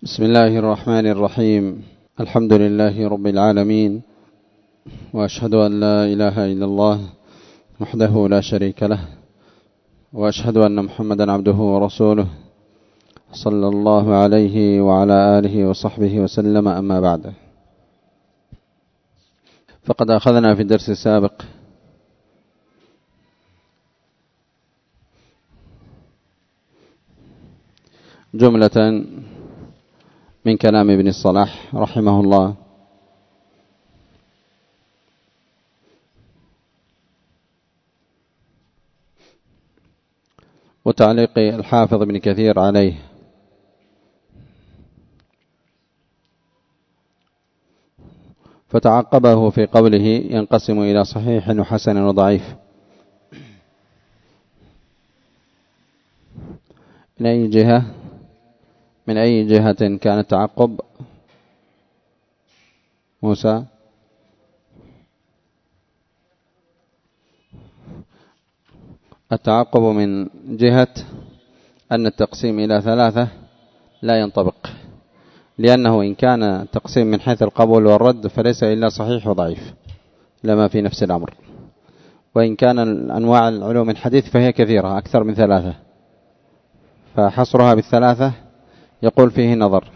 بسم الله الرحمن الرحيم. الحمد لله رب العالمين، وأشهد أن لا إله إلا الله وحده لا شريك له، وأشهد أن محمدا عبده ورسوله صلى الله عليه وعلى آله وصحبه وسلم. أما بعد، فقد أخذنا في الدرس السابق جملة من كلام ابن الصلاح رحمه الله، وتعليق الحافظ ابن كثير عليه. فتعقبه في قوله ينقسم إلى صحيح وحسن وضعيف. من أي جهة كان التعقب موسى؟ التعقب من جهة أن التقسيم إلى ثلاثة لا ينطبق، لأنه إن كان التقسيم من حيث القبول والرد فليس إلا صحيح وضعيف لما في نفس الأمر، وإن كان أنواع العلوم الحديث فهي كثيرة أكثر من ثلاثة، فحصرها بالثلاثة يقول فيه نظر.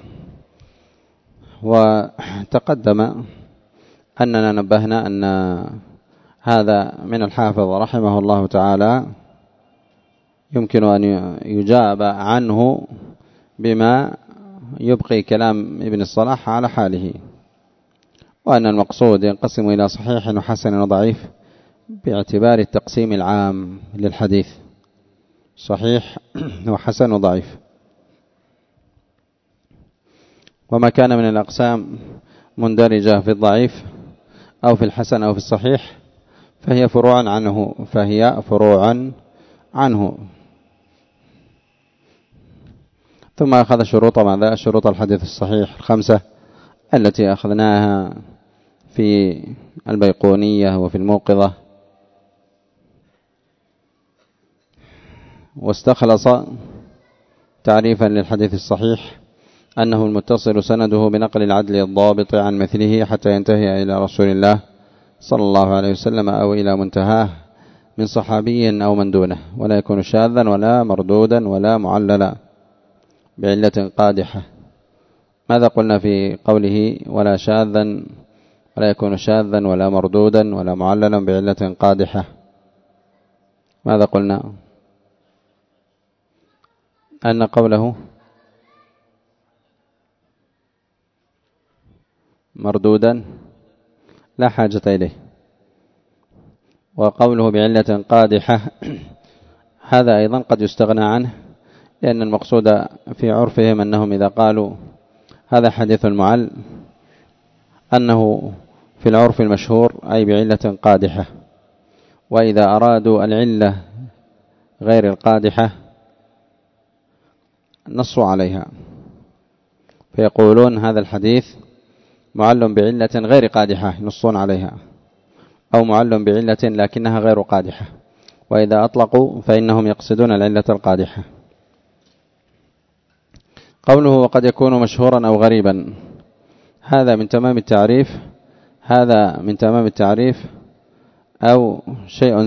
وتقدم أننا نبهنا أن هذا من الحافظ رحمه الله تعالى يمكن أن يجاب عنه بما يبقي كلام ابن الصلاح على حاله، وأن المقصود ينقسم إلى صحيح وحسن وضعيف باعتبار التقسيم العام للحديث، صحيح وحسن وضعيف. وما كان من الأقسام مندرجة في الضعيف أو في الحسن أو في الصحيح فهي فروعا عنه. ثم أخذ شروط ماذا؟ شروط الحديث الصحيح الخمسة التي أخذناها في البيقونية وفي الموقظة، واستخلص تعريفا للحديث الصحيح أنه المتصل سنده بنقل العدل الضابط عن مثله حتى ينتهي إلى رسول الله صلى الله عليه وسلم أو إلى منتهاه من صحابي أو من دونه، ولا يكون شاذا ولا مردودا ولا معللا بعلة قادحة. ماذا قلنا في قوله ولا شاذا ولا يكون شاذا ولا مردودا ولا معللا بعلة قادحة؟ ماذا قلنا؟ أن قوله مردودا لا حاجة إليه، وقوله بعلة قادحة هذا أيضا قد يستغنى عنه، لأن المقصود في عرفهم أنهم إذا قالوا هذا حديث معل أنه في العرف المشهور أي بعلة قادحة، وإذا أرادوا العلة غير القادحة نصوا عليها فيقولون هذا الحديث معل بعلة غير قادحة ينصون عليها، أو معل بعلة لكنها غير قادحة، وإذا أطلقوا فإنهم يقصدون العلة القادحة. قوله وقد يكون مشهورا أو غريبا هذا من تمام التعريف أو شيء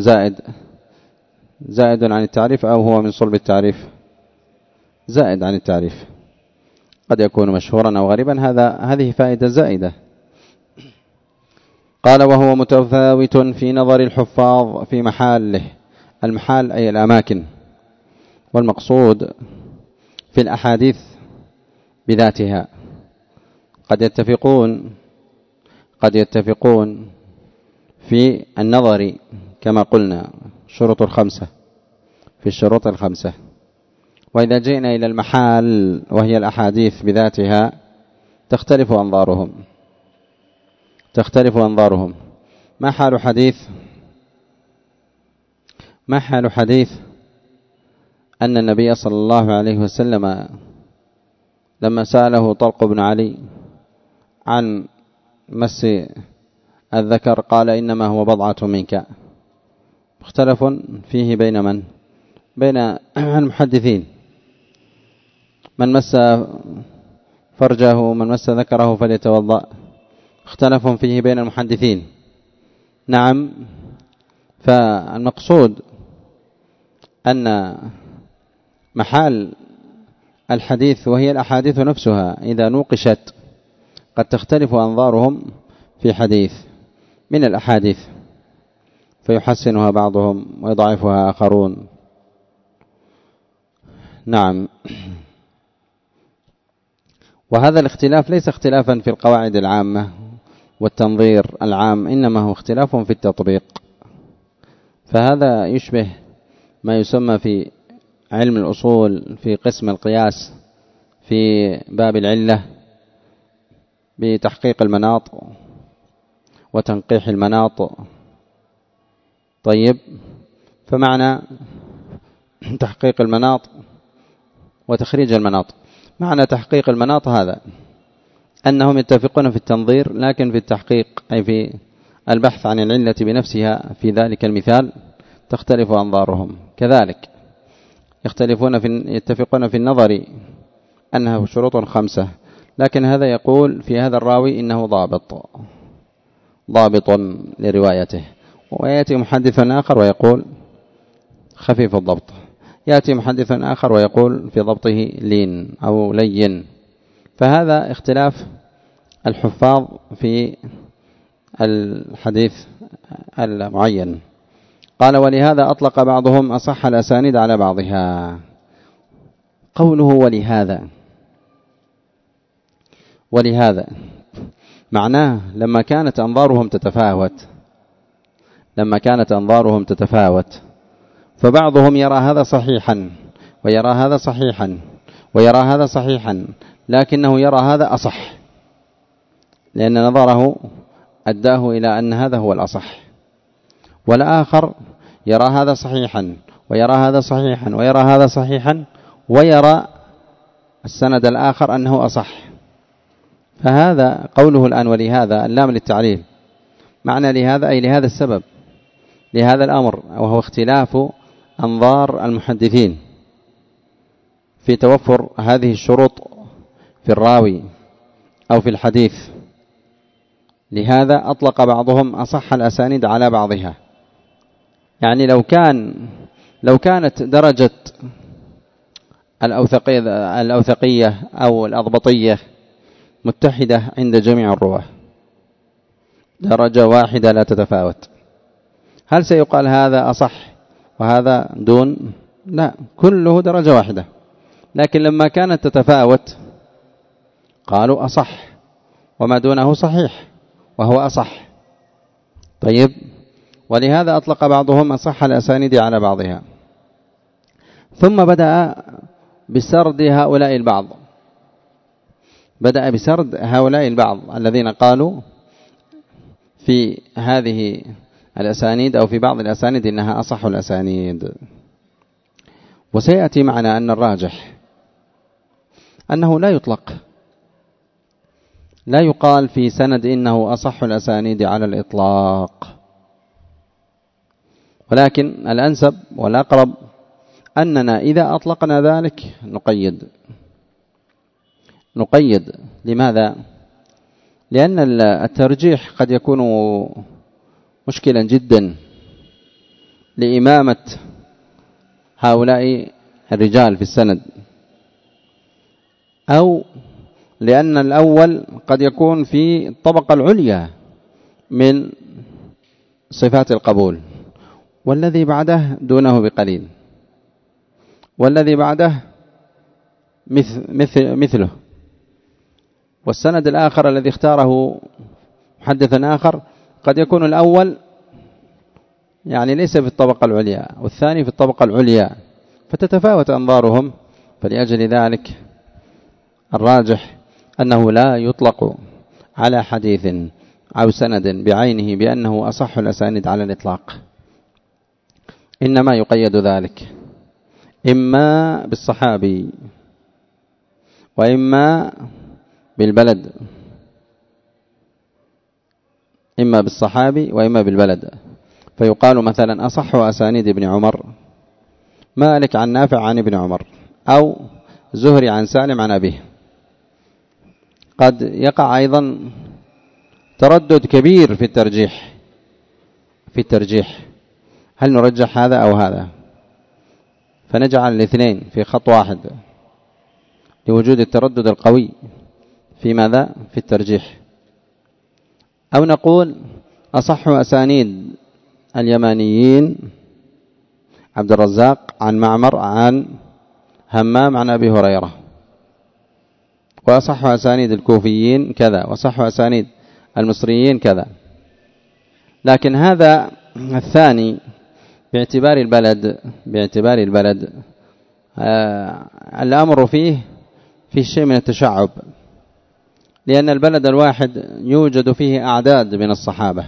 زائد عن التعريف، أو هو من صلب التعريف؟ زائد عن التعريف. قد يكون مشهورا أو غريبا هذه فائدة زائدة. قال وهو متفاوت في نظر الحفاظ في محاله. المحال أي الأماكن، والمقصود في الأحاديث بذاتها. قد يتفقون في النظر كما قلنا في الشروط الخمسة. وإذا جئنا إلى المحال وهي الأحاديث بذاتها تختلف أنظارهم. ما حال حديث أن النبي صلى الله عليه وسلم لما سأله طلق بن علي عن مس الذكر قال إنما هو بضعة منك؟ مختلف فيه بين من؟ بين المحدثين. من مس فرجه من مس ذكره فليتوضأ، اختلف فيه بين المحدثين. نعم، فالمقصود أن محال الحديث وهي الأحاديث نفسها إذا نوقشت قد تختلف أنظارهم في حديث من الأحاديث فيحسنها بعضهم ويضعفها آخرون. نعم، وهذا الاختلاف ليس اختلافا في القواعد العامة والتنظير العام، إنما هو اختلاف في التطبيق. فهذا يشبه ما يسمى في علم الأصول في قسم القياس في باب العلة بتحقيق المناط وتنقيح المناط. طيب، فمعنى تحقيق المناط وتخريج المناط، معنى تحقيق المناط هذا أنهم يتفقون في التنظير، لكن في التحقيق أي في البحث عن العلة بنفسها في ذلك المثال تختلف أنظارهم. كذلك يتفقون في النظر أنها شروط 5، لكن هذا يقول في هذا الراوي إنه ضابط لروايته، ويأتي محدث آخر ويقول خفيف الضبط، يأتي محدث آخر ويقول في ضبطه لين أو لين. فهذا اختلاف الحفاظ في الحديث المعين. قال ولهذا أطلق بعضهم أصح الأسانيد على بعضها. قوله ولهذا معناه لما كانت أنظارهم تتفاوت فبعضهم يرى هذا صحيحا ويرى هذا صحيحا ويرى هذا صحيحا، لكنه يرى هذا أصح لأن نظره أداه إلى أن هذا هو الأصح، والآخر يرى هذا صحيحا ويرى هذا صحيحا ويرى هذا صحيحا ويرى السند الآخر أنه أصح. فهذا قوله الآن ولهذا اللام للتعليل، معنى لهذا أي لهذا السبب، لهذا الأمر، وهو اختلاف أنظار المحدثين في توفر هذه الشروط في الراوي أو في الحديث. لهذا أطلق بعضهم أصح الأسانيد على بعضها. يعني لو كانت درجة الأوثقية أو الأضبطية متحدة عند جميع الرواة، درجة واحدة لا تتفاوت، هل سيقال هذا أصح وهذا دون؟ لا، كله درجة واحدة. لكن لما كانت تتفاوت قالوا أصح وما دونه صحيح وهو أصح. طيب، ولهذا أطلق بعضهم أصح الأسانيد على بعضها. ثم بدأ بسرد هؤلاء البعض الذين قالوا في هذه الأسانيد أو في بعض الأسانيد إنها أصح الأسانيد. وسيأتي معنا أن الراجح أنه لا يقال في سند إنه أصح الأسانيد على الإطلاق، ولكن الأنسب والأقرب أننا إذا أطلقنا ذلك نقيد. لماذا؟ لأن الترجيح قد يكون مشكلا جدا لإمامة هؤلاء الرجال في السند، أو لأن الأول قد يكون في الطبقة العليا من صفات القبول، والذي بعده دونه بقليل، والذي بعده مثله، والسند الآخر الذي اختاره محدث آخر قد يكون الأول يعني ليس في الطبقة العليا والثاني في الطبقة العليا، فتتفاوت أنظارهم. فلأجل ذلك الراجح أنه لا يطلق على حديث أو سند بعينه بأنه أصح الأسانيد على الإطلاق، إنما يقيد ذلك إما بالصحابي وإما بالبلد، إما بالصحابي وإما بالبلد. فيقال مثلا أصح أسانيد ابن عمر مالك عن نافع عن ابن عمر، أو زهري عن سالم عن أبيه، قد يقع أيضا تردد كبير في الترجيح هل نرجح هذا أو هذا، فنجعل الاثنين في خط واحد لوجود التردد القوي في ماذا؟ في الترجيح. أو نقول أصح أسانيد اليمانيين عبد الرزاق عن معمر عن همام عن أبي هريرة، وأصح أسانيد الكوفيين كذا، وأصح أسانيد المصريين كذا. لكن هذا الثاني باعتبار البلد الأمر فيه شيء من التشعب، لأن البلد الواحد يوجد فيه أعداد من الصحابة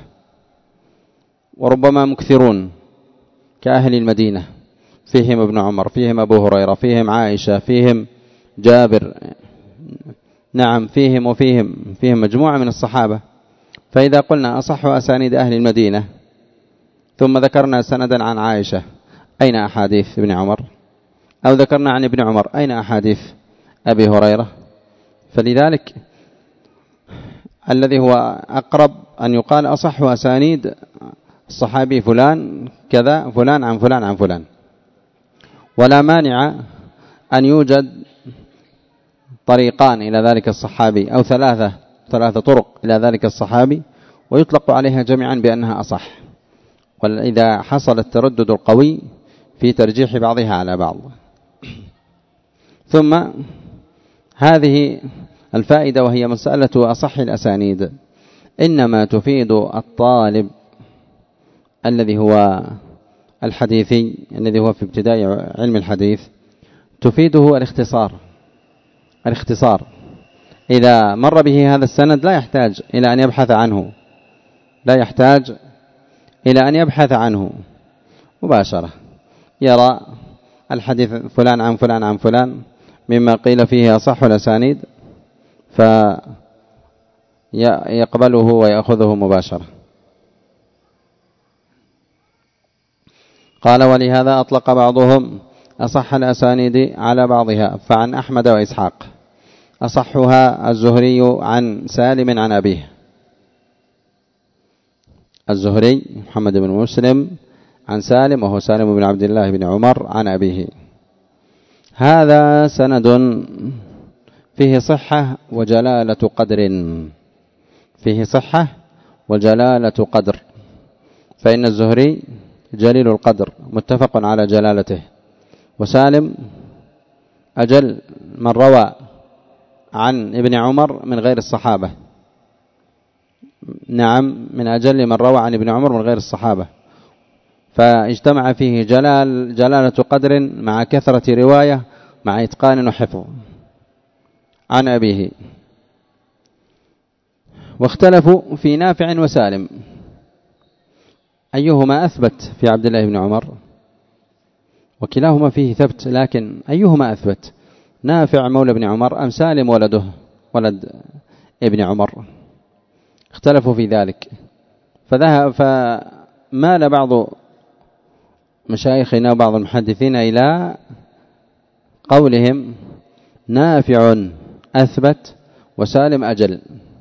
وربما مكثرون كأهل المدينة، فيهم ابن عمر، فيهم أبو هريرة، فيهم عائشة، فيهم جابر، نعم فيهم مجموعة من الصحابة. فإذا قلنا أصح أسانيد أهل المدينة ثم ذكرنا سندا عن عائشة، أين أحاديث ابن عمر؟ أو ذكرنا عن ابن عمر، أين أحاديث أبي هريرة؟ فلذلك الذي هو أقرب أن يقال أصح أسانيد الصحابي فلان كذا، فلان عن فلان عن فلان، ولا مانع أن يوجد طريقان إلى ذلك الصحابي أو ثلاثة طرق إلى ذلك الصحابي ويطلق عليها جميعا بأنها أصح، وإذا حصل التردد القوي في ترجيح بعضها على بعض. ثم هذه الفائدة وهي مسألة أصح الأسانيد إنما تفيد الطالب الذي هو الحديثي الذي هو في ابتداء علم الحديث، تفيده الاختصار. إذا مر به هذا السند لا يحتاج إلى أن يبحث عنه مباشرة، يرى الحديث فلان عن فلان عن فلان مما قيل فيه أصح الأسانيد فيقبله ويأخذه مباشرة. قال ولهذا أطلق بعضهم أصح الأسانيد على بعضها، فعن أحمد وإسحاق أصحها الزهري عن سالم عن أبيه، الزهري محمد بن مسلم عن سالم وهو سالم بن عبد الله بن عمر عن أبيه. هذا سند فيه صحة وجلالة قدر، فإن الزهري جليل القدر متفق على جلالته، وسالم أجل من روى عن ابن عمر من غير الصحابة، نعم من أجل من روى عن ابن عمر من غير الصحابة، فاجتمع فيه جلالة قدر مع كثرة رواية مع إتقان وحفظ عن أبيه. واختلفوا في نافع وسالم أيهما أثبت في عبد الله بن عمر، وكلاهما فيه ثبت، لكن أيهما أثبت، نافع مولى ابن عمر أم سالم ولد ابن عمر؟ اختلفوا في ذلك، فمال بعض مشايخنا وبعض المحدثين إلى قولهم نافع أثبت وسالم أجل،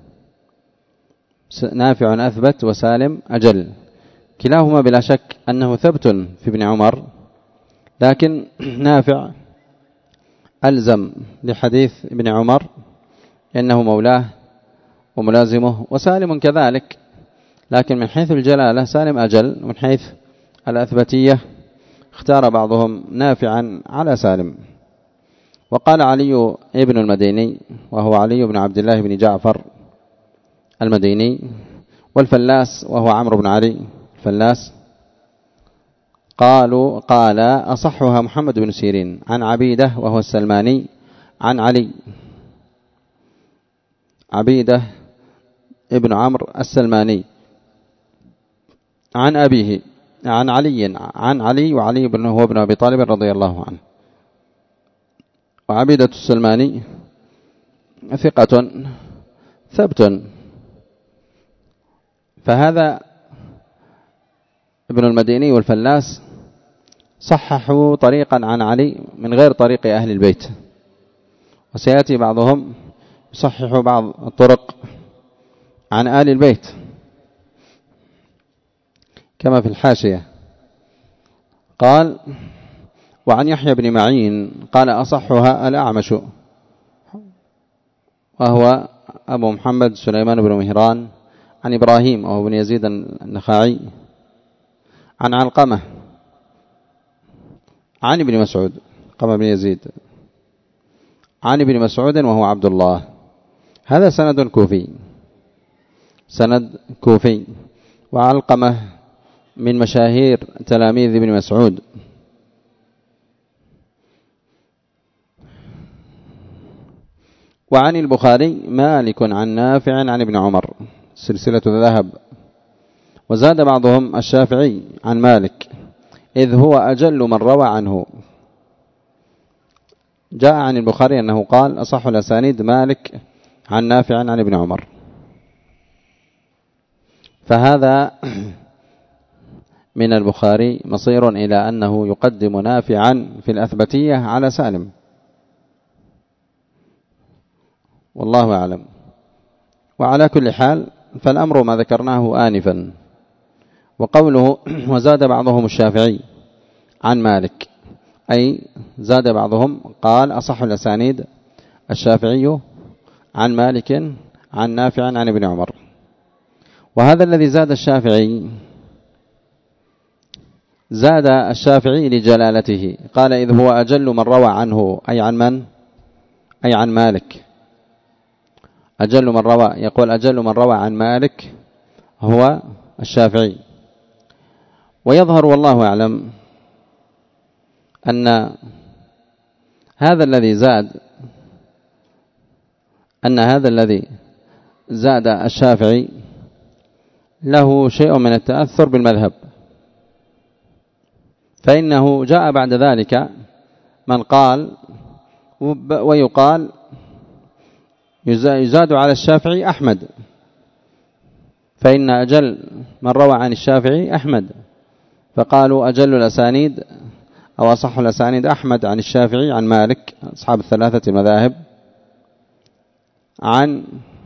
نافع أثبت وسالم أجل، كلاهما بلا شك أنه ثبت في ابن عمر، لكن نافع ألزم لحديث ابن عمر إنه مولاه وملازمه، وسالم كذلك، لكن من حيث الجلالة سالم أجل، ومن حيث الأثبتية اختار بعضهم نافعا على سالم. وقال علي ابن المديني وهو علي بن عبد الله بن جعفر المديني، والفلاس وهو عمرو بن علي الفلاس، قال أصحها محمد بن سيرين عن عبيدة وهو السلماني عن علي، عبيدة ابن عمرو السلماني عن أبيه عن علي وعلي بن هو ابن أبي طالب رضي الله عنه. وعبيدة السلماني ثقة ثبت، فهذا ابن المديني والفلاس صححوا طريقا عن علي من غير طريق أهل البيت، وسيأتي بعضهم يصحح بعض الطرق عن آل البيت كما في الحاشية. قال: وعن يحيى بن معين قال: أصحها الأعمش، وهو أبو محمد سليمان بن مهران، عن إبراهيم وهو بن يزيد النخعي، عن علقمة عن ابن مسعود، قام بن يزيد عن ابن مسعود وهو عبد الله. هذا سند كوفي، سند كوفي. وعلقمة من مشاهير تلاميذ ابن مسعود. وعن البخاري: مالك عن نافع عن ابن عمر، سلسلة ذهب. وزاد بعضهم: الشافعي عن مالك، إذ هو أجل من روى عنه. جاء عن البخاري أنه قال: أصح الأسانيد مالك عن نافع عن ابن عمر. فهذا من البخاري مصير إلى أنه يقدم نافعا في الأثبتية على سالم، والله أعلم. وعلى كل حال فالأمر ما ذكرناه آنفا. وقوله: وزاد بعضهم الشافعي عن مالك، أي زاد بعضهم قال: أصح الأسانيد الشافعي عن مالك عن نافع عن ابن عمر. وهذا الذي زاد الشافعي، زاد الشافعي لجلالته، قال: إذ هو أجل من روى عنه، أي عن من؟ أي عن مالك. أجل من روى، يقول: أجل من روى عن مالك هو الشافعي. ويظهر والله أعلم أن هذا الذي زاد الشافعي له شيء من التأثر بالمذهب، فإنه جاء بعد ذلك من قال ويقال يزاد على الشافعي أحمد، فإن أجل من روى عن الشافعي أحمد، فقالوا أجل الأسانيد أو أصح الأسانيد أحمد عن الشافعي عن مالك، أصحاب الثلاثة المذاهب، عن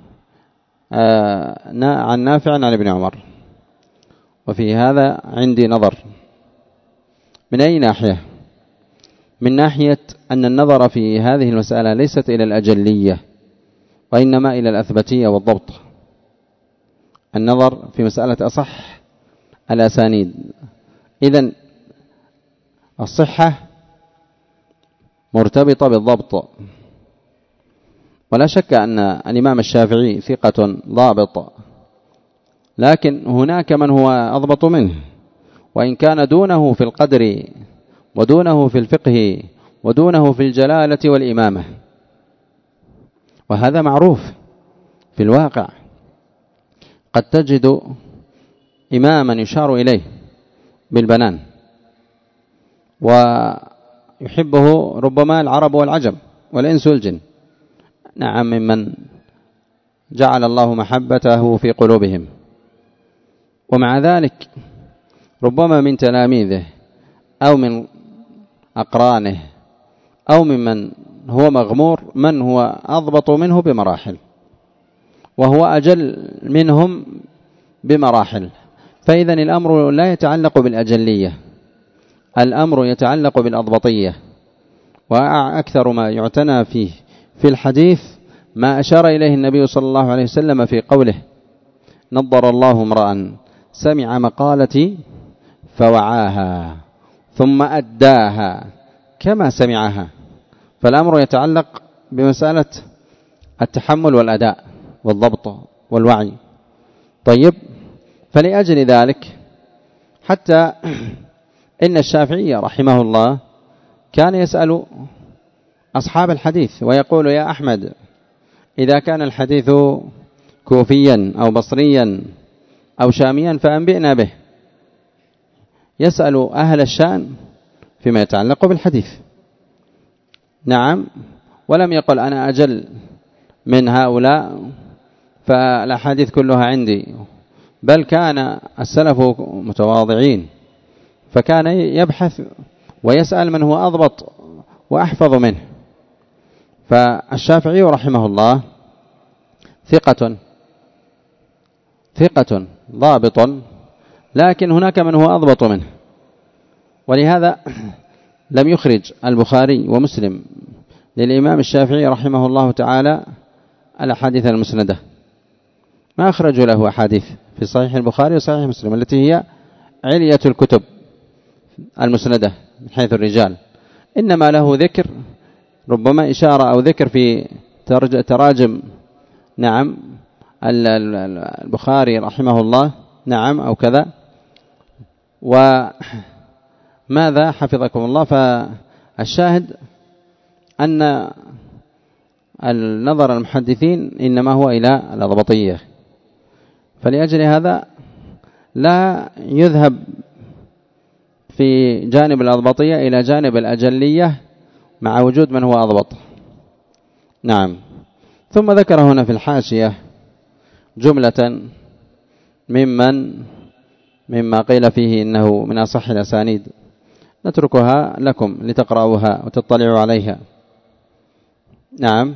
نافع عن ابن عمر. وفي هذا عندي نظر. من أي ناحية؟ من ناحية أن النظر في هذه المسألة ليست إلى الأجلية، وإنما إلى الأثبتية والضبط. النظر في مسألة أصح الأسانيد، إذن الصحة مرتبطة بالضبط. ولا شك أن الإمام الشافعي ثقة ضابط، لكن هناك من هو أضبط منه، وإن كان دونه في القدر ودونه في الفقه ودونه في الجلالة والإمامة، وهذا معروف في الواقع. قد تجد إماما يشار إليه بالبنان ويحبه ربما العرب والعجم والإنس والجن، نعم، ممن جعل الله محبته في قلوبهم، ومع ذلك ربما من تلاميذه أو من أقرانه أو ممن هو مغمور من هو أضبط منه بمراحل، وهو أجل منهم بمراحل. فإذا الأمر لا يتعلق بالأجلية، الأمر يتعلق بالأضبطية. وأكثر ما يعتنى فيه في الحديث ما أشار إليه النبي صلى الله عليه وسلم في قوله: نضر الله امرأ سمع مقالتي فوعاها ثم أداها كما سمعها. فالأمر يتعلق بمسألة التحمل والأداء والضبط والوعي. طيب، فلأجل ذلك حتى إن الشافعي رحمه الله كان يسأل أصحاب الحديث ويقول: يا أحمد، إذا كان الحديث كوفيا أو بصريا أو شاميا فأنبئنا به. يسأل أهل الشأن فيما يتعلق بالحديث، نعم، ولم يقل أنا أجل من هؤلاء فالأحاديث كلها عندي، بل كان السلف متواضعين، فكان يبحث ويسأل من هو أضبط وأحفظ منه. فالشافعي رحمه الله ثقة ضابط، لكن هناك من هو أضبط منه، ولهذا لم يخرج البخاري ومسلم للإمام الشافعي رحمه الله تعالى الأحاديث المسندة، ما أخرجوا له أحاديث في صحيح البخاري وصحيح مسلم التي هي علية الكتب المسندة من حيث الرجال، إنما له ذكر ربما إشارة أو ذكر في تراجم نعم البخاري رحمه الله نعم أو كذا. وماذا حفظكم الله؟ فالشاهد أن النظر المحدثين إنما هو إلى الأضبطية، فلأجل هذا لا يذهب في جانب الأضبطية إلى جانب الأجلية مع وجود من هو أضبط. نعم. ثم ذكر هنا في الحاشية جملة مما قيل فيه إنه من أصح الأسانيد، نتركها لكم لتقرأوها وتطلعوا عليها. نعم.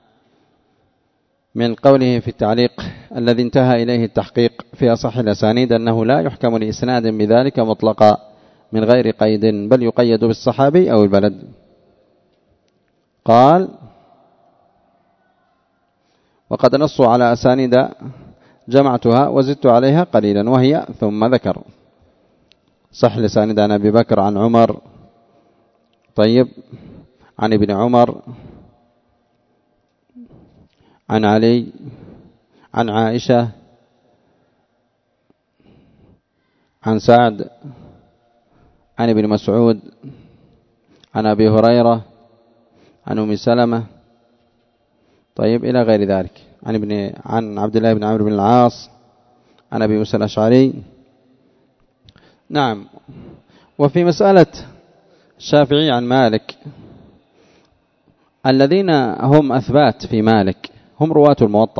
من قوله في التعليق الذي انتهى إليه التحقيق في أصح الأسانيد أنه لا يحكم لإسناد بذلك مطلقا من غير قيد، بل يقيد بالصحابي أو البلد. قال وقد نصوا على أسانيد جمعتها وزدت عليها قليلا، وهي ثم ذكر صح الأسانيد عن أبي بكر عن عمر، طيب عن ابن عمر عن علي عن عائشة عن سعد عن ابن مسعود عن أبي هريرة عن أم سلمة، طيب إلى غير ذلك، عن عبد الله بن عمرو بن العاص عن أبي موسى الأشعري. نعم. وفي مسألة الشافعي عن مالك، الذين هم أثبات في مالك هم رواة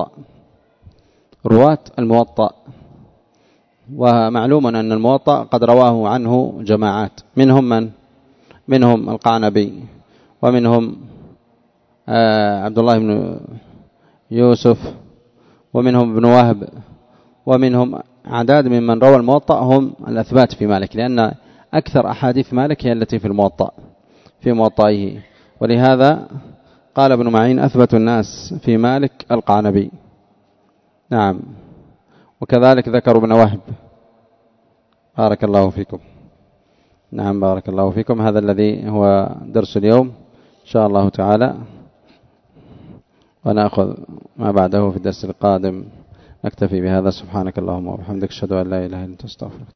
الموطأ، ومعلوم أن الموطأ قد رواه عنه جماعات، منهم القعنبي، ومنهم عبد الله بن يوسف، ومنهم ابن وهب، ومنهم أعداد ممن روى الموطأ هم الأثبات في مالك، لأن أكثر أحاديث مالك هي التي في موطئه، ولهذا قال ابن معين أثبت الناس في مالك القعنبي. نعم. وكذلك ذكر ابن وهب. بارك الله فيكم. نعم بارك الله فيكم. هذا الذي هو درس اليوم إن شاء الله تعالى، ونأخذ ما بعده في الدرس القادم. نكتفي بهذا. سبحانك اللهم وبحمدك، أشهد أن لا إله إلا أنت، أستغفرك.